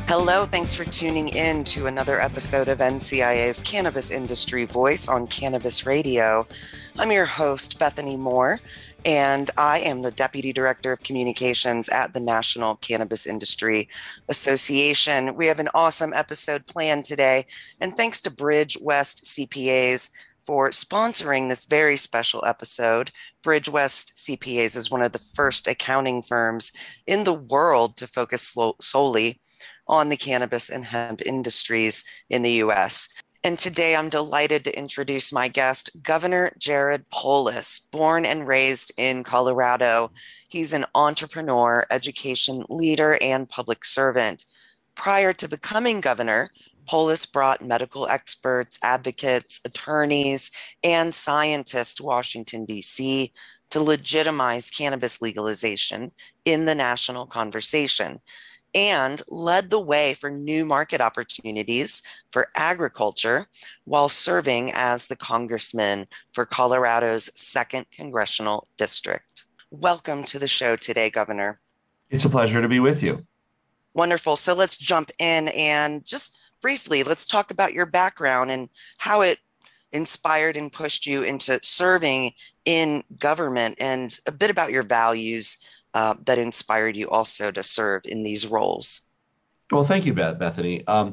Hello, thanks for tuning in to another episode of NCIA's Cannabis Industry Voice on Cannabis Radio. I'm your host, Bethany Moore, and I am the Deputy Director of Communications at the National Cannabis Industry Association. We have an awesome episode planned today, and thanks to Bridge West CPAs for sponsoring this very special episode. Bridge West CPAs is one of the first accounting firms in the world to focus solely on the cannabis and hemp industries in the U.S. And today I'm delighted to introduce my guest, Governor Jared Polis, born and raised in Colorado. He's an entrepreneur, education leader, and public servant. Prior to becoming governor, Polis brought medical experts, advocates, attorneys, and scientists to Washington, D.C. to legitimize cannabis legalization in the national conversation, and led the way for new market opportunities for agriculture while serving as the congressman for Colorado's 2nd Congressional District. Welcome to the show today, Governor. It's a pleasure to be with you. Wonderful. So let's jump in and just briefly, let's talk about your background and how it inspired and pushed you into serving in government, and a bit about your values that inspired you also to serve in these roles. Well, thank you, Bethany. I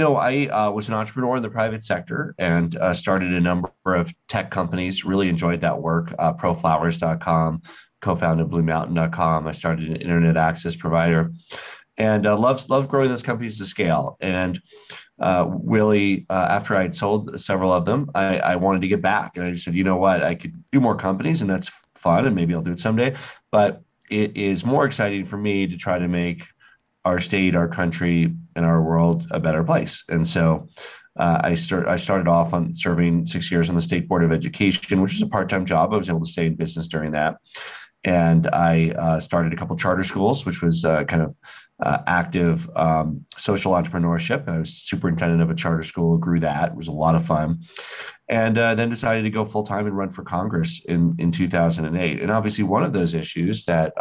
was an entrepreneur in the private sector and started a number of tech companies, really enjoyed that work, proflowers.com, co-founded bluemountain.com. I started an internet access provider and loved growing those companies to scale. And really, after I'd sold several of them, I wanted to get back. And I just said, you know what, I could do more companies and that's fun and maybe I'll do it someday. But it is more exciting for me to try to make our state, our country, and our world a better place. And so I started off on serving 6 years on the State Board of Education, which is a part-time job. I was able to stay in business during that. And I started a couple charter schools, which was active social entrepreneurship. I was superintendent of a charter school, grew that. It was a lot of fun. And then decided to go full-time and run for Congress in 2008. And obviously one of those issues that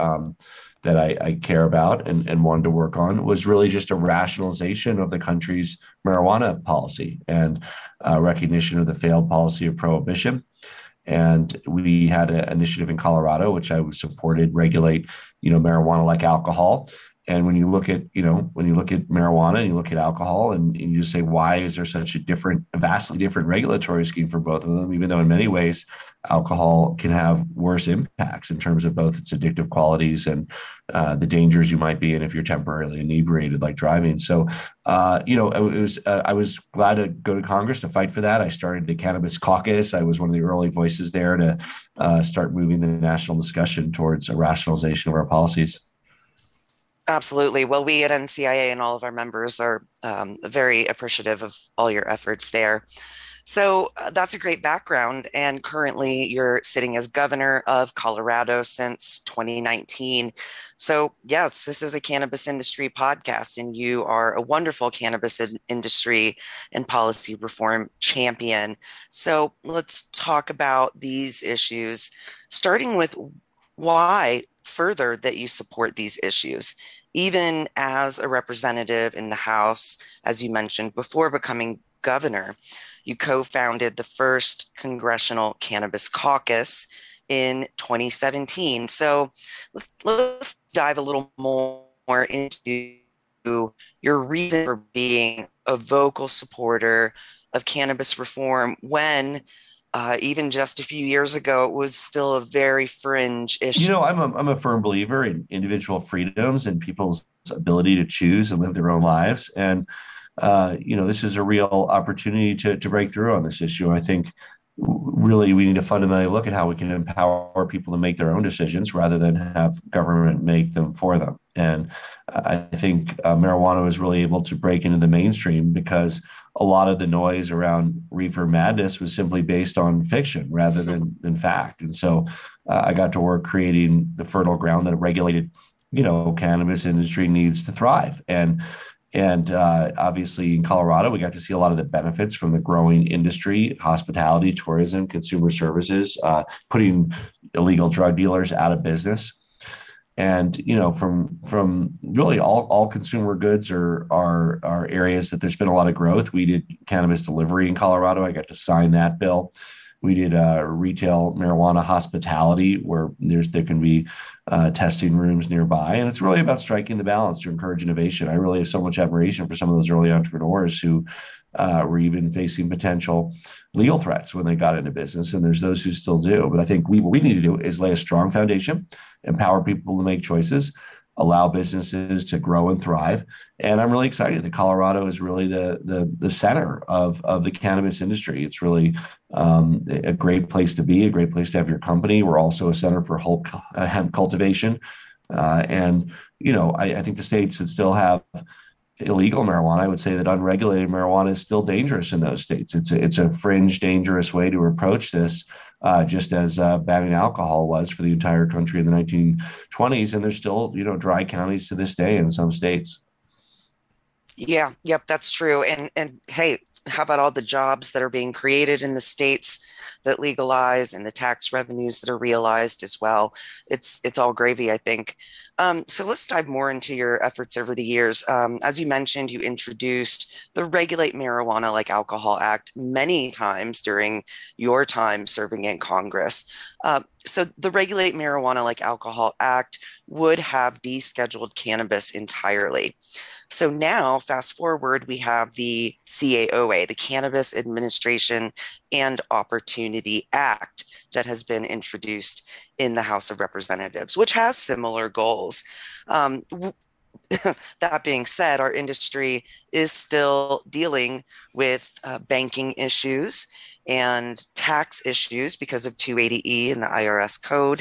I care about and wanted to work on was really just a rationalization of the country's marijuana policy and recognition of the failed policy of prohibition. And we had an initiative in Colorado, which I supported, regulate, marijuana like alcohol. And when you look at marijuana and you look at alcohol and you say, why is there such a vastly different regulatory scheme for both of them, even though in many ways alcohol can have worse impacts in terms of both its addictive qualities and the dangers you might be in if you're temporarily inebriated, like driving. So, I was glad to go to Congress to fight for that. I started the Cannabis Caucus. I was one of the early voices there to start moving the national discussion towards a rationalization of our policies. Absolutely. Well, we at NCIA and all of our members are very appreciative of all your efforts there. So that's a great background. And currently you're sitting as governor of Colorado since 2019. So yes, this is a cannabis industry podcast, and you are a wonderful cannabis industry and policy reform champion. So let's talk about these issues, starting with why further that you support these issues. Even as a representative in the House, as you mentioned, before becoming governor, you co-founded the first Congressional Cannabis Caucus in 2017. So let's dive a little more into your reason for being a vocal supporter of cannabis reform when even just a few years ago, it was still a very fringe issue. I'm a firm believer in individual freedoms and people's ability to choose and live their own lives. And, this is a real opportunity to break through on this issue. I think really we need to fundamentally look at how we can empower people to make their own decisions rather than have government make them for them. And I think marijuana was really able to break into the mainstream because a lot of the noise around reefer madness was simply based on fiction rather than fact. And so I got to work creating the fertile ground that a regulated, cannabis industry needs to thrive. And obviously in Colorado, we got to see a lot of the benefits from the growing industry, hospitality, tourism, consumer services, putting illegal drug dealers out of business. And from really all consumer goods are areas that there's been a lot of growth. We did cannabis delivery in Colorado. I got to sign that bill. We did retail marijuana hospitality where there can be testing rooms nearby, and it's really about striking the balance to encourage innovation. I really have so much admiration for some of those early entrepreneurs who were even facing potential legal threats when they got into business, and there's those who still do. But I think what we need to do is lay a strong foundation, empower people to make choices, allow businesses to grow and thrive. And I'm really excited that Colorado is really the center of the cannabis industry. It's really a great place to be, a great place to have your company. We're also a center for hemp cultivation. I think the states that still have illegal marijuana, I would say that unregulated marijuana is still dangerous in those states. It's a fringe, dangerous way to approach this, just as banning alcohol was for the entire country in the 1920s. And there's still, dry counties to this day in some states. Yeah, yep, that's true. And hey, how about all the jobs that are being created in the states that legalize and the tax revenues that are realized as well? It's all gravy, I think. So let's dive more into your efforts over the years. As you mentioned, you introduced the Regulate Marijuana Like Alcohol Act many times during your time serving in Congress. So the Regulate Marijuana Like Alcohol Act would have descheduled cannabis entirely. So now, fast forward, we have the CAOA, the Cannabis Administration and Opportunity Act, that has been introduced in the House of Representatives, which has similar goals. Um, that being said, our industry is still dealing with banking issues and tax issues because of 280E and the IRS code.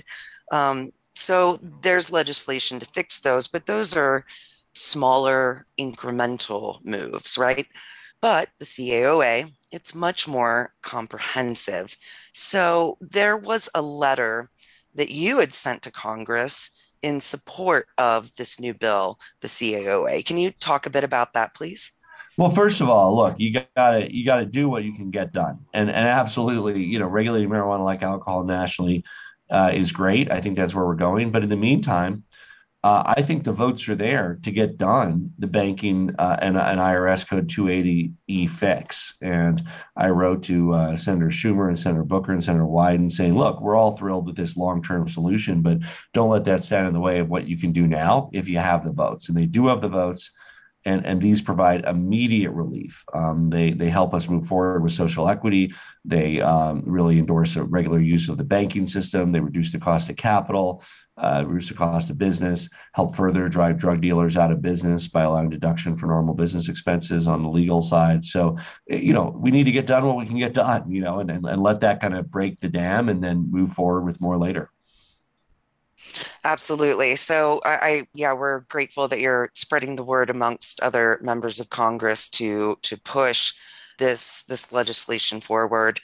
So there's legislation to fix those, but those are smaller incremental moves, right? But the CAOA, it's much more comprehensive. So there was a letter that you had sent to Congress in support of this new bill, the CAOA. Can you talk a bit about that, please? Well, first of all, look, you gotta do what you can get done, and absolutely, regulating marijuana like alcohol nationally is great. I think that's where we're going. But in the meantime, I think the votes are there to get done the banking and IRS Code 280E fix. And I wrote to Senator Schumer and Senator Booker and Senator Wyden saying, look, we're all thrilled with this long-term solution, but don't let that stand in the way of what you can do now if you have the votes. And they do have the votes. And these provide immediate relief. They help us move forward with social equity. They really endorse a regular use of the banking system. They reduce the cost of capital, reduce the cost of business, help further drive drug dealers out of business by allowing deduction for normal business expenses on the legal side. So, we need to get done what we can get done, and let that kind of break the dam and then move forward with more later. Absolutely. So yeah, we're grateful that you're spreading the word amongst other members of Congress to push this legislation forward.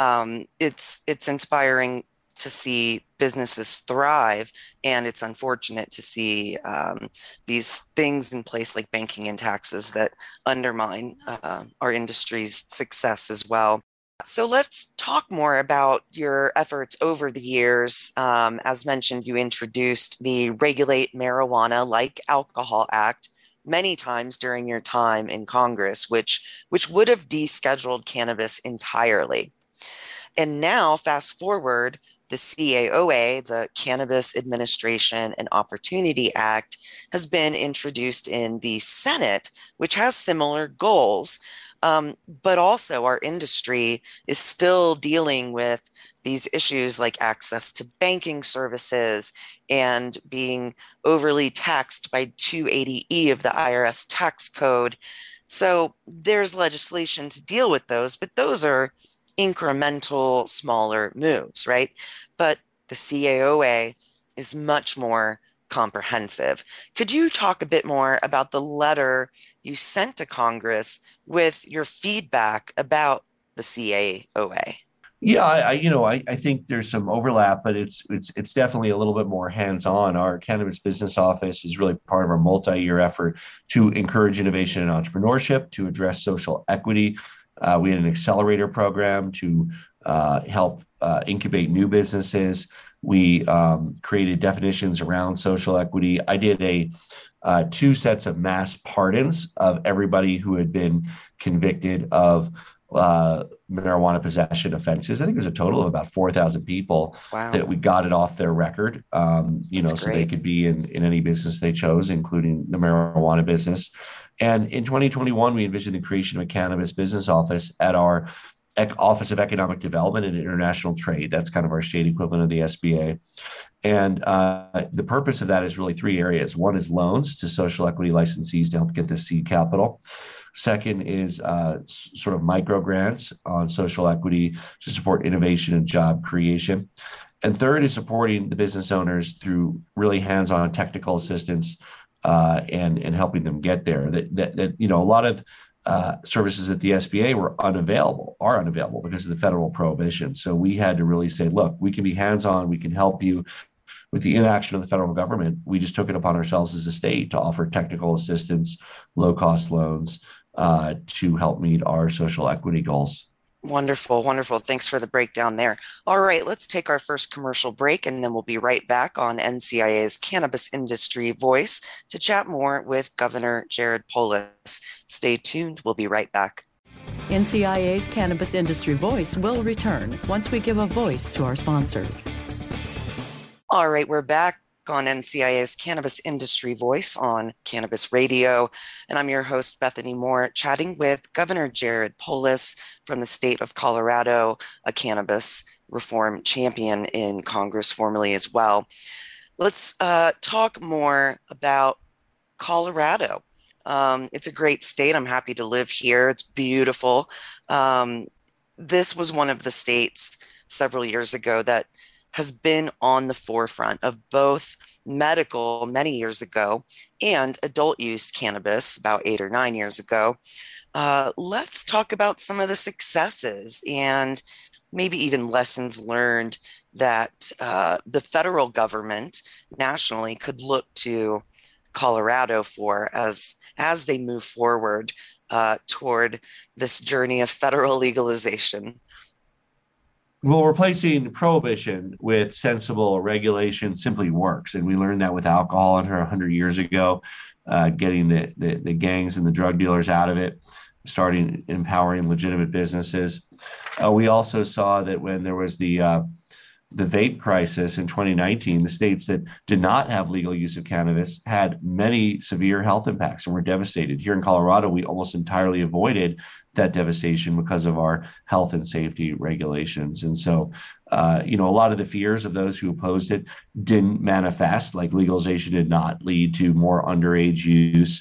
It's inspiring to see businesses thrive, and it's unfortunate to see these things in place like banking and taxes that undermine our industry's success as well. So let's talk more about your efforts over the years. As mentioned, you introduced the Regulate Marijuana Like Alcohol Act many times during your time in Congress, which would have descheduled cannabis entirely. And now, fast forward, the CAOA, the Cannabis Administration and Opportunity Act, has been introduced in the Senate, which has similar goals. But also, our industry is still dealing with these issues like access to banking services and being overly taxed by 280E of the IRS tax code. So there's legislation to deal with those, but those are incremental, smaller moves, right? But the CAOA is much more comprehensive. Could you talk a bit more about the letter you sent to Congress with your feedback about the CAOA? Yeah, I think there's some overlap, but it's definitely a little bit more hands-on. Our cannabis business office is really part of our multi-year effort to encourage innovation and entrepreneurship, to address social equity. We had an accelerator program to help incubate new businesses. We created definitions around social equity. I did two sets of mass pardons of everybody who had been convicted of marijuana possession offenses. I think there's a total of about 4,000 people Wow, that we got it off their record, that's so they great. could be in any business they chose, including the marijuana business. And in 2021, we envisioned the creation of a cannabis business office at our Office of Economic Development and International Trade. That's kind of our state equivalent of the SBA. And the purpose of that is really three areas. One is loans to social equity licensees to help get the seed capital. Second is sort of micro grants on social equity to support innovation and job creation. And third is supporting the business owners through really hands-on technical assistance and helping them get there. That a lot of services at the SBA are unavailable because of the federal prohibition. So we had to really say, look, we can be hands-on, we can help you. With the inaction of the federal government, we just took it upon ourselves as a state to offer technical assistance, low-cost loans to help meet our social equity goals. Wonderful, wonderful. Thanks for the breakdown there. All right, let's take our first commercial break and then we'll be right back on NCIA's Cannabis Industry Voice to chat more with Governor Jared Polis. Stay tuned. We'll be right back. NCIA's Cannabis Industry Voice will return once we give a voice to our sponsors. All right, we're back on NCIA's Cannabis Industry Voice on Cannabis Radio. And I'm your host, Bethany Moore, chatting with Governor Jared Polis from the state of Colorado, a cannabis reform champion in Congress formerly as well. Let's talk more about Colorado. It's a great state. I'm happy to live here. It's beautiful. This was one of the states several years ago that has been on the forefront of both medical many years ago and adult use cannabis about 8 or 9 years ago. Let's talk about some of the successes and maybe even lessons learned that the federal government nationally could look to Colorado for as they move forward toward this journey of federal legalization. Well, replacing prohibition with sensible regulation simply works. And we learned that with alcohol under 100 years ago, getting the gangs and the drug dealers out of it, starting empowering legitimate businesses. We also saw that when there was the vape crisis in 2019, the states that did not have legal use of cannabis had many severe health impacts and were devastated. Here in Colorado, we almost entirely avoided that devastation because of our health and safety regulations. And so, a lot of the fears of those who opposed it didn't manifest, like legalization did not lead to more underage use.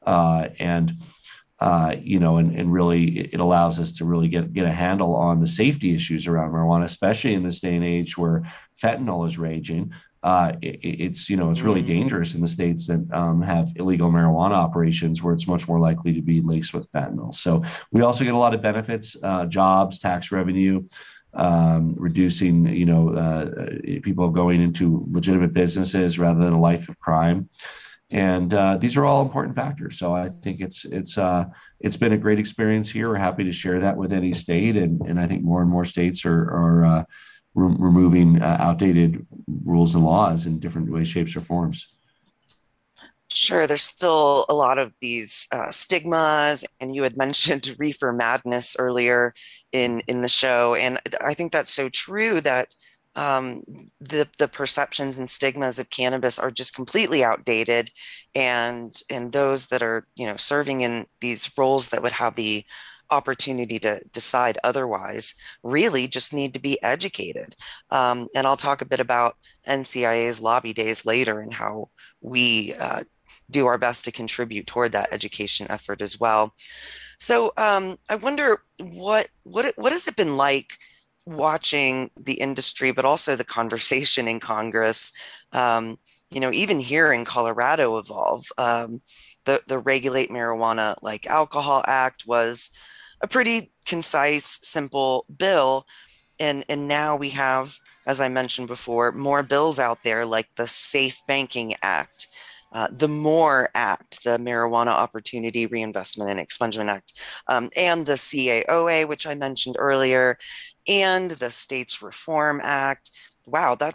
And really it allows us to really get a handle on the safety issues around marijuana, especially in this day and age where fentanyl is raging. It's really dangerous in the states that have illegal marijuana operations where it's much more likely to be laced with fentanyl. So we also get a lot of benefits, jobs, tax revenue, reducing, people going into legitimate businesses rather than a life of crime. And these are all important factors. So I think it's been a great experience here. We're happy to share that with any state, and I think more and more states are removing outdated rules and laws in different ways, shapes, or forms. Sure, there's still a lot of these stigmas, and you had mentioned reefer madness earlier in the show, and I think that's so true that the perceptions and stigmas of cannabis are just completely outdated, and those that are serving in these roles that would have the opportunity to decide otherwise really just need to be educated. And I'll talk a bit about NCIA's lobby days later and how we do our best to contribute toward that education effort as well. So I wonder what has it been like watching the industry, but also the conversation in Congress, even here in Colorado evolve. The Regulate Marijuana Like Alcohol Act was a pretty concise, simple bill. And now we have, as I mentioned before, more bills out there like the Safe Banking Act, the MORE Act, the Marijuana Opportunity Reinvestment and Expungement Act, and the CAOA, which I mentioned earlier, and the States Reform Act. Wow, that's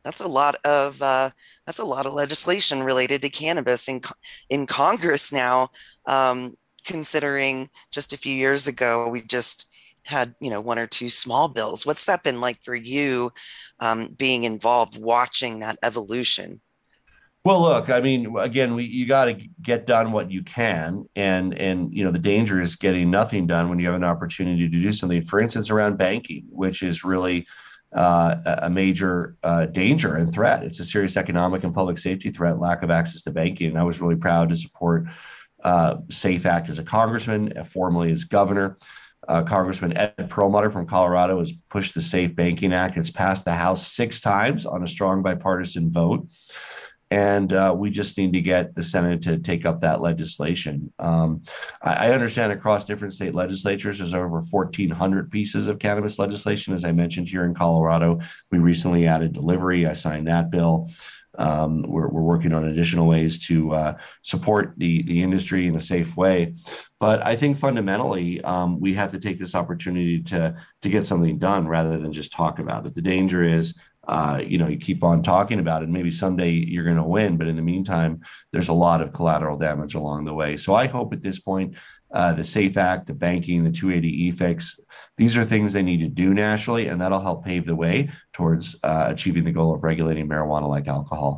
that's a lot of legislation related to cannabis in Congress now. Considering just a few years ago, we just had, one or two small bills. What's that been like for you, being involved, watching that evolution? Well, look, I mean, again, you got to get done what you can, and the danger is getting nothing done when you have an opportunity to do something. For instance, around banking, which is really a major danger and threat. It's a serious economic and public safety threat. Lack of access to banking, and I was really proud to support SAFE Act as a congressman, formerly as governor. Congressman Ed Perlmutter from Colorado has pushed the Safe Banking Act. It's passed the House 6 times on a strong bipartisan vote. And we just need to get the Senate to take up that legislation. I understand across different state legislatures, there's over 1,400 pieces of cannabis legislation. As I mentioned, here in Colorado, we recently added delivery. I signed that bill. We're working on additional ways to support the industry in a safe way. But I think fundamentally, we have to take this opportunity to get something done rather than just talk about it. The danger is, you keep on talking about it. Maybe someday you're going to win, but in the meantime, there's a lot of collateral damage along the way. So I hope at this point, the SAFE Act, the banking, the 280E fix, these are things they need to do nationally, and that'll help pave the way towards achieving the goal of regulating marijuana like alcohol.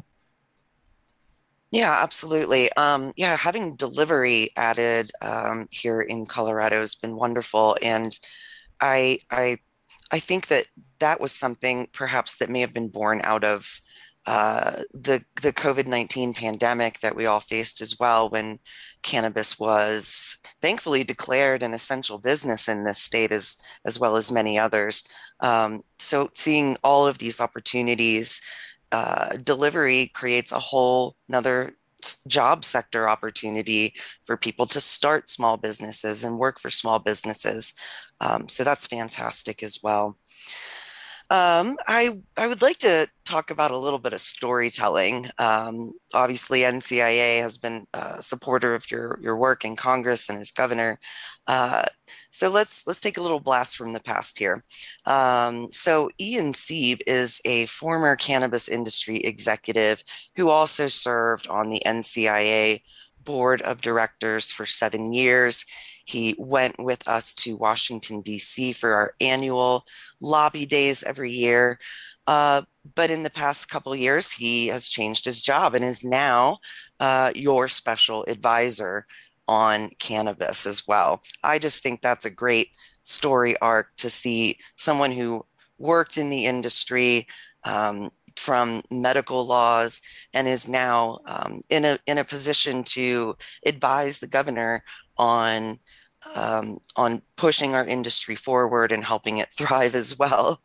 Yeah, absolutely. Yeah, having delivery added here in Colorado has been wonderful, and I I I think that that was something perhaps that may have been born out of the COVID-19 pandemic that we all faced as well, when cannabis was thankfully declared an essential business in this state as well as many others. So seeing all of these opportunities, delivery creates a whole another job sector opportunity for people to start small businesses and work for small businesses. So that's fantastic as well. I would like to talk about a little bit of storytelling. Obviously, NCIA has been a supporter of your work in Congress and as governor. Uh, so let's take a little blast from the past here. So Ian Sieb is a former cannabis industry executive who also served on the NCIA board of directors for 7 years. He went with us to Washington, D.C. for our annual lobby days every year. Uh, but in the past couple of years, he has changed his job and is now your special advisor on cannabis as well. I just think that's a great story arc to see someone who worked in the industry, from medical laws, and is now in a position to advise the governor on on pushing our industry forward and helping it thrive as well.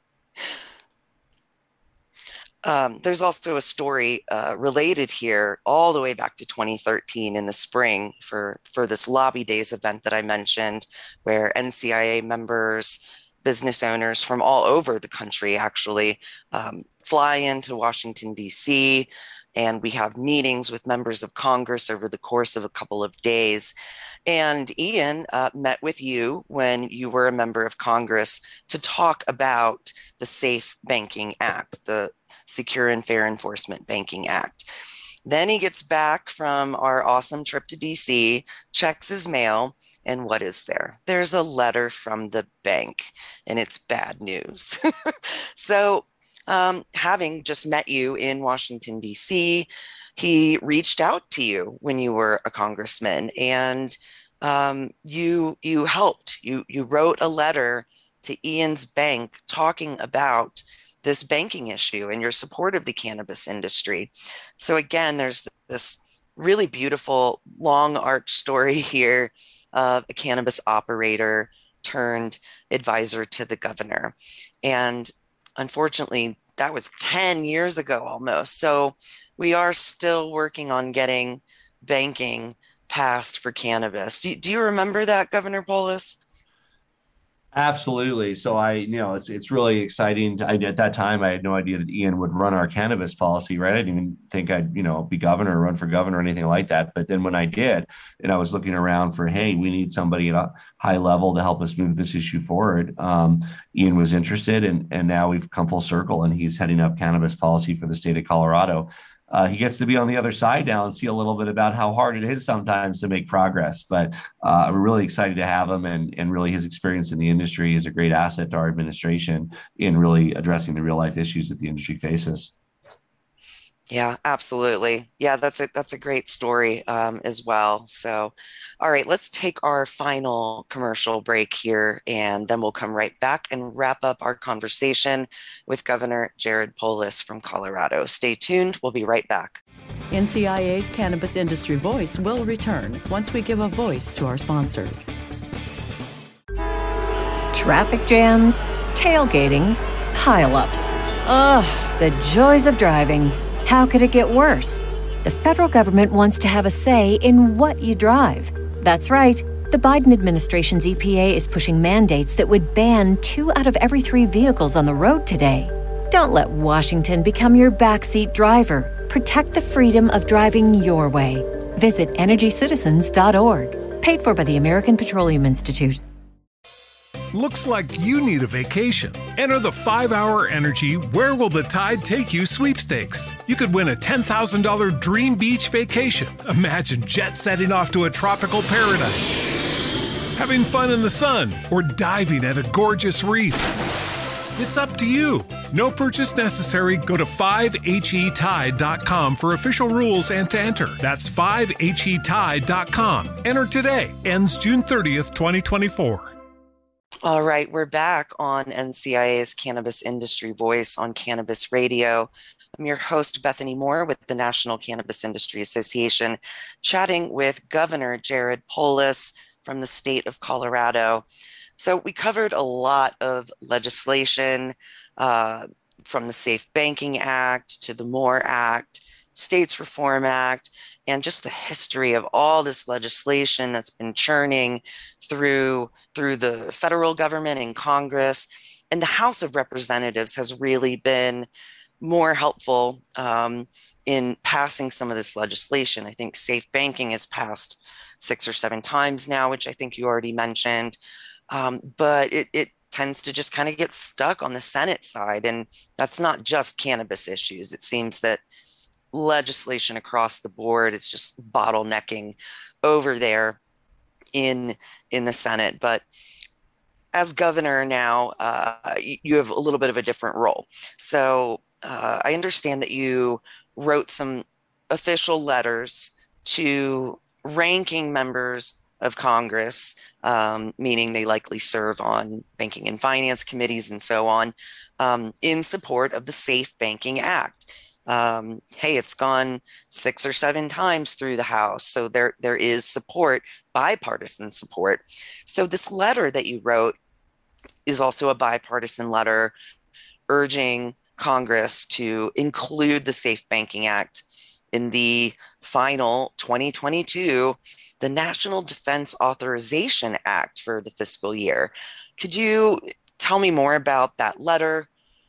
There's also a story related here all the way back to 2013 in the spring for this Lobby Days event that I mentioned, where NCIA members, business owners from all over the country actually fly into Washington, D.C., and we have meetings with members of Congress over the course of a couple of days. And Ian met with you when you were a member of Congress to talk about the SAFE Banking Act, the Secure and Fair Enforcement Banking Act. Then he gets back from our awesome trip to DC, checks his mail, and what is there? There's a letter from the bank, and it's bad news. So, having just met you in Washington, D.C., he reached out to you when you were a congressman, and you helped. You wrote a letter to Ian's bank talking about this banking issue and your support of the cannabis industry. So again, there's this really beautiful long arch story here of a cannabis operator turned advisor to the governor. And unfortunately, that was 10 years ago almost. So we are still working on getting banking passed for cannabis. Do you remember that, Governor Polis? Absolutely. So it's really exciting. At that time, I had no idea that Ian would run our cannabis policy, right? I didn't even think I'd, be governor or run for governor or anything like that. But then when I did, and I was looking around for, hey, we need somebody at a high level to help us move this issue forward. Ian was interested, and now we've come full circle, and he's heading up cannabis policy for the state of Colorado. He gets to be on the other side now and see a little bit about how hard it is sometimes to make progress. But we're really excited to have him, and really his experience in the industry is a great asset to our administration in really addressing the real life issues that the industry faces. Yeah, absolutely. Yeah, that's a great story as well. So, all right, let's take our final commercial break here, and then we'll come right back and wrap up our conversation with Governor Jared Polis from Colorado. Stay tuned. We'll be right back. NCIA's Cannabis Industry Voice will return once we give a voice to our sponsors. Traffic jams, tailgating, pileups. Ugh, the joys of driving. How could it get worse? The federal government wants to have a say in what you drive. That's right. The Biden administration's EPA is pushing mandates that would ban 2 out of every 3 vehicles on the road today. Don't let Washington become your backseat driver. Protect the freedom of driving your way. Visit EnergyCitizens.org. Paid for by the American Petroleum Institute. Looks like you need a vacation. Enter the 5-Hour Energy Where Will the Tide Take You sweepstakes. You could win a $10,000 dream beach vacation. Imagine jet setting off to a tropical paradise, having fun in the sun, or diving at a gorgeous reef. It's up to you. No purchase necessary. Go to 5HETide.com for official rules and to enter. That's 5HETide.com. Enter today. Ends June 30th, 2024. All right, we're back on NCIA's Cannabis Industry Voice on Cannabis Radio. I'm your host, Bethany Moore, with the National Cannabis Industry Association, chatting with Governor Jared Polis from the state of Colorado. So we covered a lot of legislation, from the Safe Banking Act to the MORE Act, States Reform Act, and just the history of all this legislation that's been churning through the federal government and Congress. And the House of Representatives has really been more helpful in passing some of this legislation. I think safe banking has passed 6 or 7 times now, which I think you already mentioned. But it tends to just kind of get stuck on the Senate side. And that's not just cannabis issues. It seems that legislation across the board is just bottlenecking over there in the Senate. But as governor now, you have a little bit of a different role. So I understand that you wrote some official letters to ranking members of Congress, meaning they likely serve on banking and finance committees and so on, in support of the Safe Banking Act. Hey, it's gone 6 or 7 times through the House, so there is support, bipartisan support. So this letter that you wrote is also a bipartisan letter urging Congress to include the Safe Banking Act in the final 2022, the National Defense Authorization Act for the fiscal year. Could you tell me more about that letter?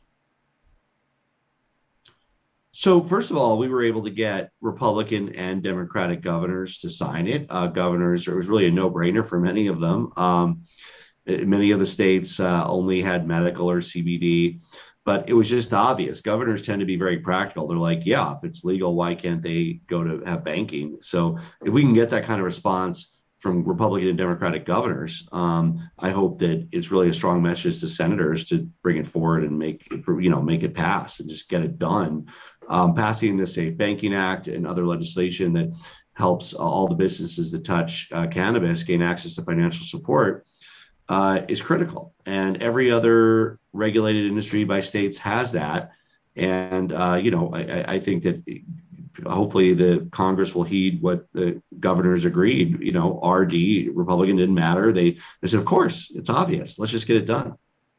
So first of all, we were able to get Republican and Democratic governors to sign it. Governors, it was really a no-brainer for many of them. Many of the states only had medical or CBD, but it was just obvious. Governors tend to be very practical. They're like, yeah, if it's legal, why can't they go to have banking? So if we can get that kind of response from Republican and Democratic governors, I hope that it's really a strong message to senators to bring it forward and make it pass and just get it done. Passing the Safe Banking Act and other legislation that helps all the businesses that touch cannabis gain access to financial support is critical. And every other regulated industry by states has that. And, I think that hopefully the Congress will heed what the governors agreed. RD, Republican didn't matter. They said, of course, it's obvious. Let's just get it done.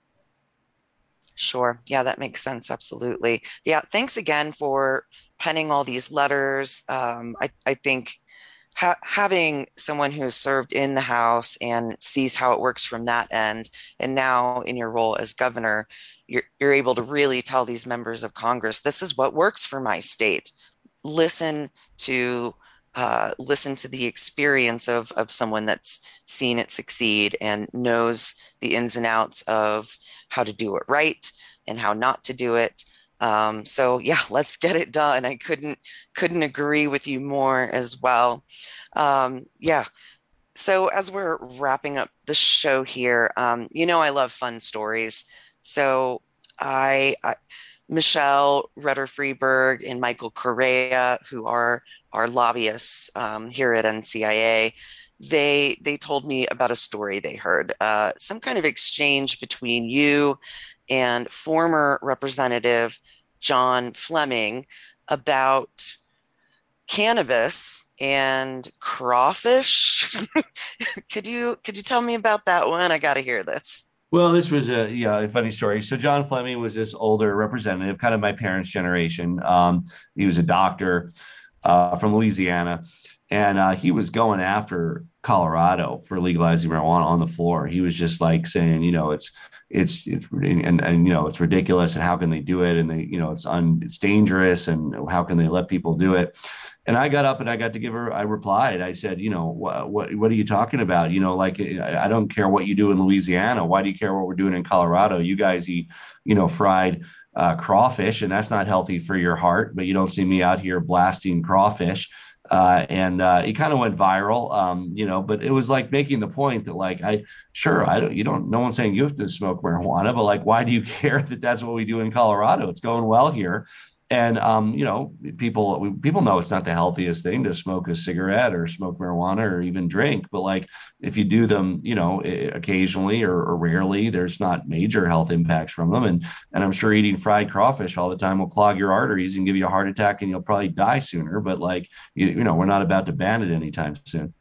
Sure. Yeah, that makes sense. Absolutely. Yeah. Thanks again for penning all these letters. I think having someone who has served in the House and sees how it works from that end, and now in your role as governor, you're able to really tell these members of Congress, this is what works for my state. Listen to the experience of someone that's seen it succeed and knows the ins and outs of how to do it right and how not to do it. So yeah, let's get it done. I couldn't agree with you more as well. Yeah. So as we're wrapping up the show here, I love fun stories. So Michelle Rutter-Freeberg and Michael Correa, who are our lobbyists here at NCIA, they told me about a story they heard, some kind of exchange between you and former Representative John Fleming about cannabis and crawfish. Could you tell me about that one? I got to hear this. Well, this was a funny story. So John Fleming was this older representative, kind of my parents' generation. He was a doctor from Louisiana, and he was going after Colorado for legalizing marijuana on the floor. He was just like saying, it's ridiculous, and how can they do it? And it's dangerous, and how can they let people do it? And I got up and I got to give her, I replied, I said, what are you talking about? I don't care what you do in Louisiana. Why do you care what we're doing in Colorado? You guys eat, fried crawfish, and that's not healthy for your heart, but you don't see me out here blasting crawfish. And it kind of went viral, but it was like making the point that no one's saying you have to smoke marijuana, but why do you care that that's what we do in Colorado? It's going well here. And, people know it's not the healthiest thing to smoke a cigarette or smoke marijuana or even drink. But if you do them, occasionally or rarely, there's not major health impacts from them. And I'm sure eating fried crawfish all the time will clog your arteries and give you a heart attack, and you'll probably die sooner. But we're not about to ban it anytime soon.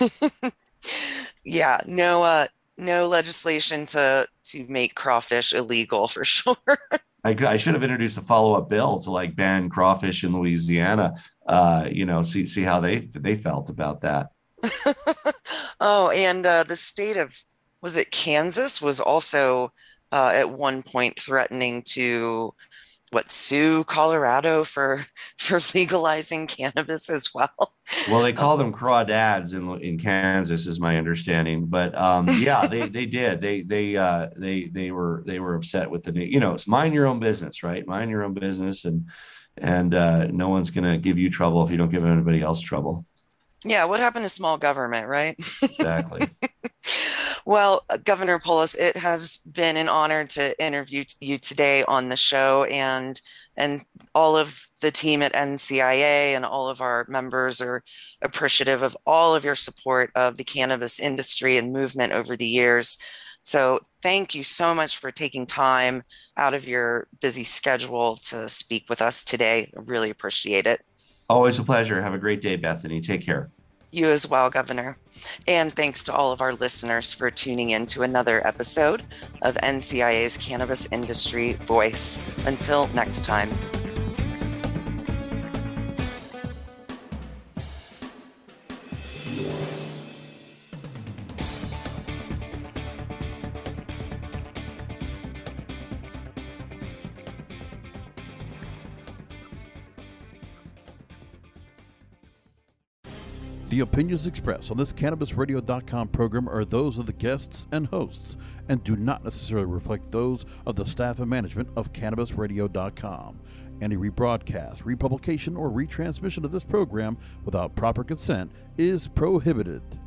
Yeah, no legislation to make crawfish illegal for sure. I should have introduced a follow-up bill to ban crawfish in Louisiana. See how they felt about that. Oh, and the state of, was it Kansas, was also at one point threatening to sue Colorado for legalizing cannabis as well. Well, they call them crawdads in Kansas, is my understanding. But yeah, they did. They were upset with the it's mind your own business, right? Mind your own business, and no one's gonna give you trouble if you don't give anybody else trouble. Yeah, what happened to small government, right? Exactly. Well, Governor Polis, it has been an honor to interview you today on the show, and all of the team at NCIA and all of our members are appreciative of all of your support of the cannabis industry and movement over the years. So thank you so much for taking time out of your busy schedule to speak with us today. I really appreciate it. Always a pleasure. Have a great day, Bethany. Take care. You as well, Governor. And thanks to all of our listeners for tuning in to another episode of NCIA's Cannabis Industry Voice. Until next time. The opinions expressed on this CannabisRadio.com program are those of the guests and hosts and do not necessarily reflect those of the staff and management of CannabisRadio.com. Any rebroadcast, republication, or retransmission of this program without proper consent is prohibited.